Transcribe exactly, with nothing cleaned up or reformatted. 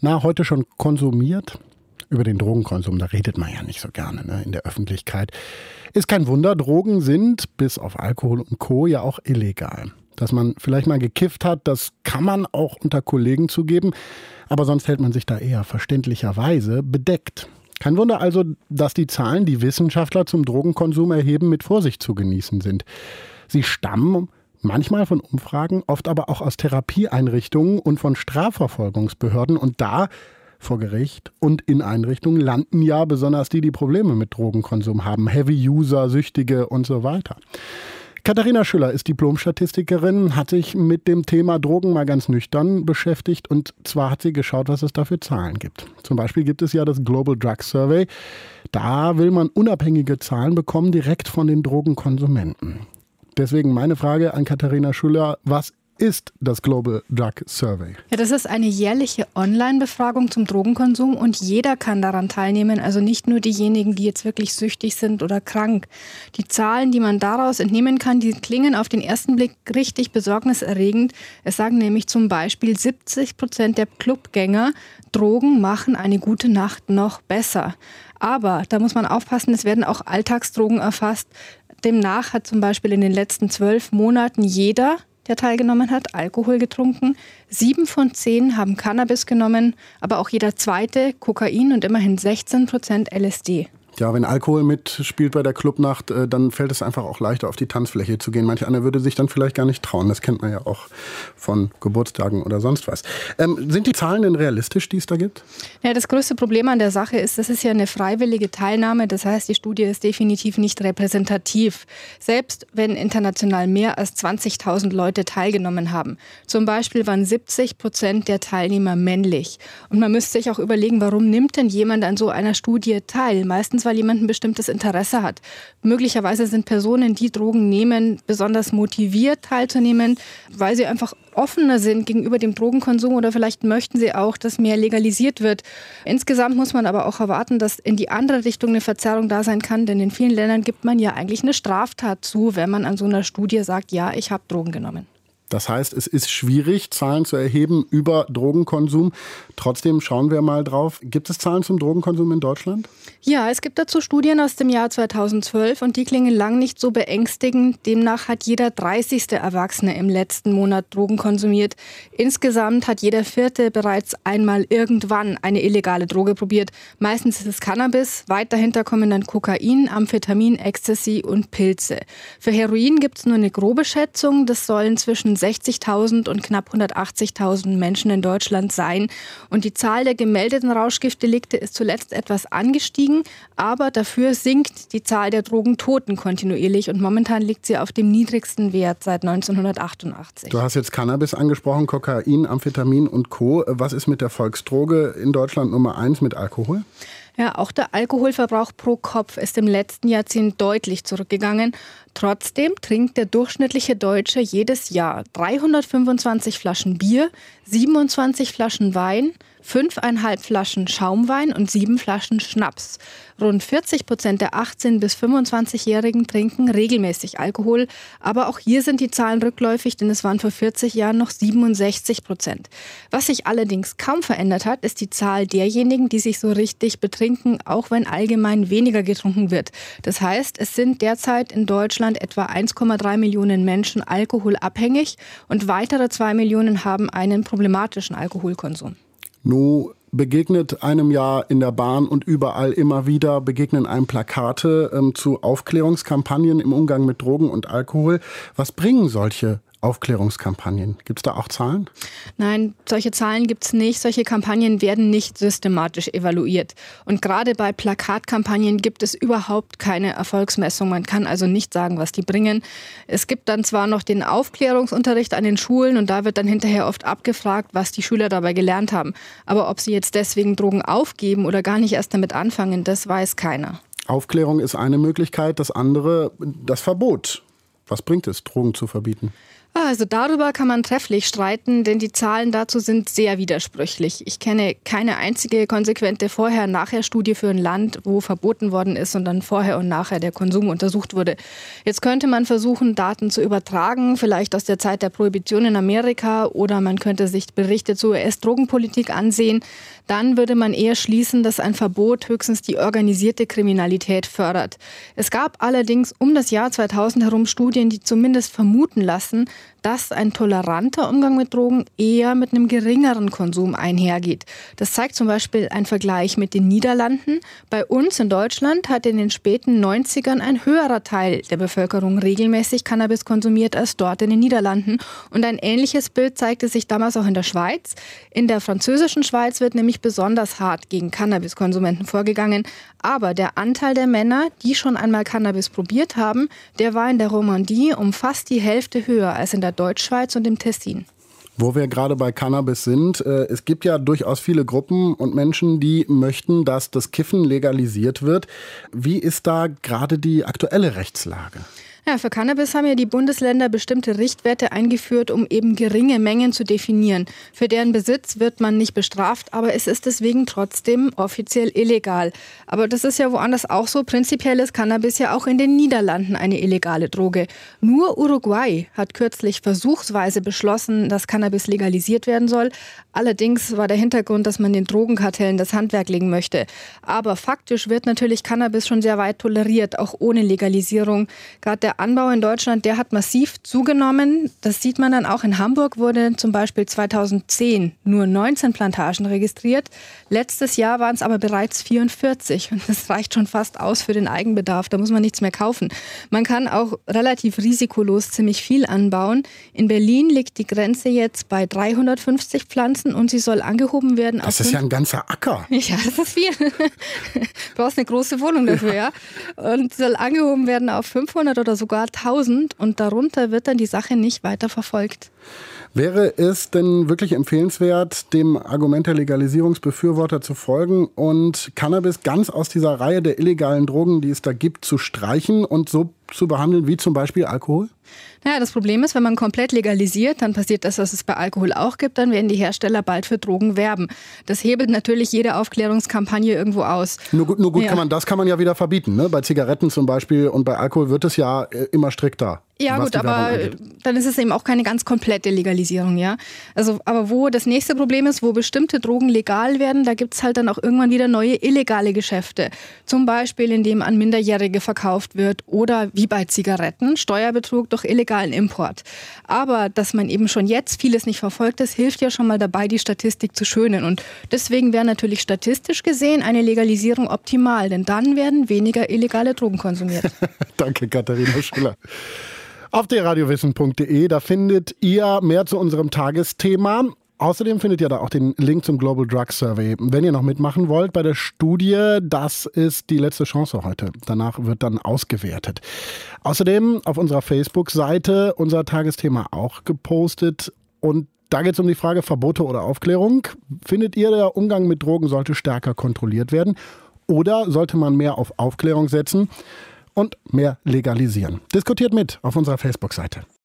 Na, heute schon konsumiert? Über den Drogenkonsum, da redet man ja nicht so gerne, ne, in der Öffentlichkeit. Ist kein Wunder, Drogen sind, bis auf Alkohol und Co., ja auch illegal. Dass man vielleicht mal gekifft hat, das kann man auch unter Kollegen zugeben. Aber sonst hält man sich da eher verständlicherweise bedeckt. Kein Wunder also, dass die Zahlen, die Wissenschaftler zum Drogenkonsum erheben, mit Vorsicht zu genießen sind. Sie stammen manchmal von Umfragen, oft aber auch aus Therapieeinrichtungen und von Strafverfolgungsbehörden. Und da, vor Gericht und in Einrichtungen, landen ja besonders die, die Probleme mit Drogenkonsum haben. Heavy-User, Süchtige und so weiter. Katharina Schüller ist Diplom-Statistikerin, hat sich mit dem Thema Drogen mal ganz nüchtern beschäftigt. Und zwar hat sie geschaut, was es da für Zahlen gibt. Zum Beispiel gibt es ja das Global Drug Survey. Da will man unabhängige Zahlen bekommen, direkt von den Drogenkonsumenten. Deswegen meine Frage an Katharina Schüller, was ist das Global Drug Survey? Ja, das ist eine jährliche Online-Befragung zum Drogenkonsum und jeder kann daran teilnehmen, also nicht nur diejenigen, die jetzt wirklich süchtig sind oder krank. Die Zahlen, die man daraus entnehmen kann, die klingen auf den ersten Blick richtig besorgniserregend. Es sagen nämlich zum Beispiel siebzig Prozent der Clubgänger, Drogen machen eine gute Nacht noch besser. Aber da muss man aufpassen, es werden auch Alltagsdrogen erfasst. Demnach hat zum Beispiel in den letzten zwölf Monaten jeder, der teilgenommen hat, Alkohol getrunken. Sieben von zehn haben Cannabis genommen, aber auch jeder zweite Kokain und immerhin sechzehn Prozent L S D. Ja, wenn Alkohol mitspielt bei der Clubnacht, dann fällt es einfach auch leichter, auf die Tanzfläche zu gehen. Manch einer würde sich dann vielleicht gar nicht trauen. Das kennt man ja auch von Geburtstagen oder sonst was. Ähm, sind die Zahlen denn realistisch, die es da gibt? Ja, das größte Problem an der Sache ist, das ist ja eine freiwillige Teilnahme. Das heißt, die Studie ist definitiv nicht repräsentativ. Selbst wenn international mehr als zwanzigtausend Leute teilgenommen haben. Zum Beispiel waren siebzig Prozent der Teilnehmer männlich. Und man müsste sich auch überlegen, warum nimmt denn jemand an so einer Studie teil? Meistens weil jemand ein bestimmtes Interesse hat. Möglicherweise sind Personen, die Drogen nehmen, besonders motiviert teilzunehmen, weil sie einfach offener sind gegenüber dem Drogenkonsum oder vielleicht möchten sie auch, dass mehr legalisiert wird. Insgesamt muss man aber auch erwarten, dass in die andere Richtung eine Verzerrung da sein kann, denn in vielen Ländern gibt man ja eigentlich eine Straftat zu, wenn man an so einer Studie sagt, ja, ich habe Drogen genommen. Das heißt, es ist schwierig, Zahlen zu erheben über Drogenkonsum. Trotzdem schauen wir mal drauf. Gibt es Zahlen zum Drogenkonsum in Deutschland? Ja, es gibt dazu Studien aus dem Jahr zweitausendzwölf und die klingen lang nicht so beängstigend. Demnach hat jeder dreißigste Erwachsene im letzten Monat Drogen konsumiert. Insgesamt hat jeder Vierte bereits einmal irgendwann eine illegale Droge probiert. Meistens ist es Cannabis, weit dahinter kommen dann Kokain, Amphetamin, Ecstasy und Pilze. Für Heroin gibt es nur eine grobe Schätzung. Das sollen zwischen sechzigtausend und knapp hundertachtzigtausend Menschen in Deutschland sein. Und die Zahl der gemeldeten Rauschgiftdelikte ist zuletzt etwas angestiegen, aber dafür sinkt die Zahl der Drogentoten kontinuierlich und momentan liegt sie auf dem niedrigsten Wert seit neunzehnhundertachtundachtzig. Du hast jetzt Cannabis angesprochen, Kokain, Amphetamin und Co. Was ist mit der Volksdroge in Deutschland Nummer eins mit Alkohol? Ja, auch der Alkoholverbrauch pro Kopf ist im letzten Jahrzehnt deutlich zurückgegangen. Trotzdem trinkt der durchschnittliche Deutsche jedes Jahr dreihundertfünfundzwanzig Flaschen Bier, siebenundzwanzig Flaschen Wein, fünfeinhalb Flaschen Schaumwein und sieben Flaschen Schnaps. Rund vierzig Prozent der achtzehn- bis fünfundzwanzigjährigen trinken regelmäßig Alkohol. Aber auch hier sind die Zahlen rückläufig, denn es waren vor vierzig Jahren noch siebenundsechzig Prozent. Was sich allerdings kaum verändert hat, ist die Zahl derjenigen, die sich so richtig betrinken, auch wenn allgemein weniger getrunken wird. Das heißt, es sind derzeit in Deutschland etwa eins Komma drei Millionen Menschen alkoholabhängig und weitere zwei Millionen haben einen problematischen Alkoholkonsum. Nun begegnet einem ja in der Bahn und überall immer wieder, begegnen einem Plakate ähm, zu Aufklärungskampagnen im Umgang mit Drogen und Alkohol. Was bringen solche Aufklärungskampagnen? Gibt es da auch Zahlen? Nein, solche Zahlen gibt es nicht. Solche Kampagnen werden nicht systematisch evaluiert. Und gerade bei Plakatkampagnen gibt es überhaupt keine Erfolgsmessung. Man kann also nicht sagen, was die bringen. Es gibt dann zwar noch den Aufklärungsunterricht an den Schulen und da wird dann hinterher oft abgefragt, was die Schüler dabei gelernt haben. Aber ob sie jetzt deswegen Drogen aufgeben oder gar nicht erst damit anfangen, das weiß keiner. Aufklärung ist eine Möglichkeit, das andere das Verbot. Was bringt es, Drogen zu verbieten? Also darüber kann man trefflich streiten, denn die Zahlen dazu sind sehr widersprüchlich. Ich kenne keine einzige konsequente Vorher-Nachher-Studie für ein Land, wo verboten worden ist und dann vorher und nachher der Konsum untersucht wurde. Jetzt könnte man versuchen, Daten zu übertragen, vielleicht aus der Zeit der Prohibition in Amerika, oder man könnte sich Berichte zur U S-Drogenpolitik ansehen. Dann würde man eher schließen, dass ein Verbot höchstens die organisierte Kriminalität fördert. Es gab allerdings um das Jahr zweitausend herum Studien, die zumindest vermuten lassen, dass ein toleranter Umgang mit Drogen eher mit einem geringeren Konsum einhergeht. Das zeigt zum Beispiel ein Vergleich mit den Niederlanden. Bei uns in Deutschland hat in den späten neunzigern ein höherer Teil der Bevölkerung regelmäßig Cannabis konsumiert als dort in den Niederlanden. Und ein ähnliches Bild zeigte sich damals auch in der Schweiz. In der französischen Schweiz wird nämlich besonders hart gegen Cannabiskonsumenten vorgegangen. Aber der Anteil der Männer, die schon einmal Cannabis probiert haben, der war in der Romandie um fast die Hälfte höher als in der Deutschschweiz und im Tessin. Wo wir gerade bei Cannabis sind, äh, es gibt ja durchaus viele Gruppen und Menschen, die möchten, dass das Kiffen legalisiert wird. Wie ist da gerade die aktuelle Rechtslage? Ja, für Cannabis haben ja die Bundesländer bestimmte Richtwerte eingeführt, um eben geringe Mengen zu definieren. Für deren Besitz wird man nicht bestraft, aber es ist deswegen trotzdem offiziell illegal. Aber das ist ja woanders auch so. Prinzipiell ist Cannabis ja auch in den Niederlanden eine illegale Droge. Nur Uruguay hat kürzlich versuchsweise beschlossen, dass Cannabis legalisiert werden soll. Allerdings war der Hintergrund, dass man den Drogenkartellen das Handwerk legen möchte. Aber faktisch wird natürlich Cannabis schon sehr weit toleriert, auch ohne Legalisierung. Gerade der Anbau in Deutschland, der hat massiv zugenommen. Das sieht man dann auch. In Hamburg wurde zum Beispiel zweitausendzehn nur neunzehn Plantagen registriert. Letztes Jahr waren es aber bereits vierundvierzig. Und das reicht schon fast aus für den Eigenbedarf. Da muss man nichts mehr kaufen. Man kann auch relativ risikolos ziemlich viel anbauen. In Berlin liegt die Grenze jetzt bei dreihundertfünfzig Pflanzen und sie soll angehoben werden. Das ist ja ein ganzer Acker. Ja, das ist viel. Du brauchst eine große Wohnung dafür, ja. Und soll angehoben werden auf fünfhundert oder sogar tausend, und darunter wird dann die Sache nicht weiter verfolgt. Wäre es denn wirklich empfehlenswert, dem Argument der Legalisierungsbefürworter zu folgen und Cannabis ganz aus dieser Reihe der illegalen Drogen, die es da gibt, zu streichen und so zu behandeln wie zum Beispiel Alkohol? Naja, das Problem ist, wenn man komplett legalisiert, dann passiert das, was es bei Alkohol auch gibt, dann werden die Hersteller bald für Drogen werben. Das hebelt natürlich jede Aufklärungskampagne irgendwo aus. Nur gut, nur gut ja. kann man, das kann man ja wieder verbieten, ne? Bei Zigaretten zum Beispiel, und bei Alkohol wird es ja immer strikter. Ja gut, aber dann ist es eben auch keine ganz komplette Legalisierung, ja. Also, aber wo das nächste Problem ist, wo bestimmte Drogen legal werden, da gibt es halt dann auch irgendwann wieder neue illegale Geschäfte. Zum Beispiel, indem an Minderjährige verkauft wird, oder wie bei Zigaretten, Steuerbetrug durch illegalen Import. Aber dass man eben schon jetzt vieles nicht verfolgt, das hilft ja schon mal dabei, die Statistik zu schönen. Und deswegen wäre natürlich statistisch gesehen eine Legalisierung optimal, denn dann werden weniger illegale Drogen konsumiert. Danke, Katharina Schuller. Auf d radiowissen punkt de, da findet ihr mehr zu unserem Tagesthema. Außerdem findet ihr da auch den Link zum Global Drug Survey. Wenn ihr noch mitmachen wollt bei der Studie, das ist die letzte Chance heute. Danach wird dann ausgewertet. Außerdem auf unserer Facebook-Seite unser Tagesthema auch gepostet. Und da geht es um die Frage Verbote oder Aufklärung. Findet ihr, der Umgang mit Drogen sollte stärker kontrolliert werden? Oder sollte man mehr auf Aufklärung setzen und mehr legalisieren? Diskutiert mit auf unserer Facebook-Seite.